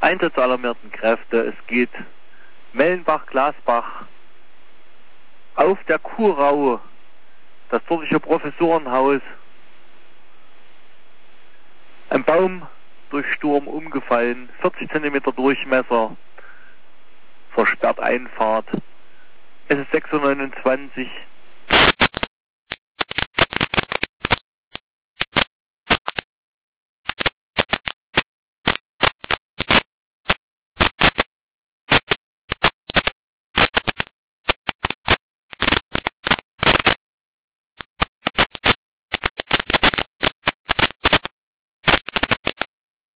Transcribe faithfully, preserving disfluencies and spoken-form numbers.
einsatzalarmierten Kräfte. Es geht Mellenbach-Glasbach auf der Kuhrau, das dortige Professorenhaus. Ein Baum durch Sturm umgefallen, vierzig Zentimeter Durchmesser, versperrt Einfahrt. Es ist sechs Uhr neunundzwanzig.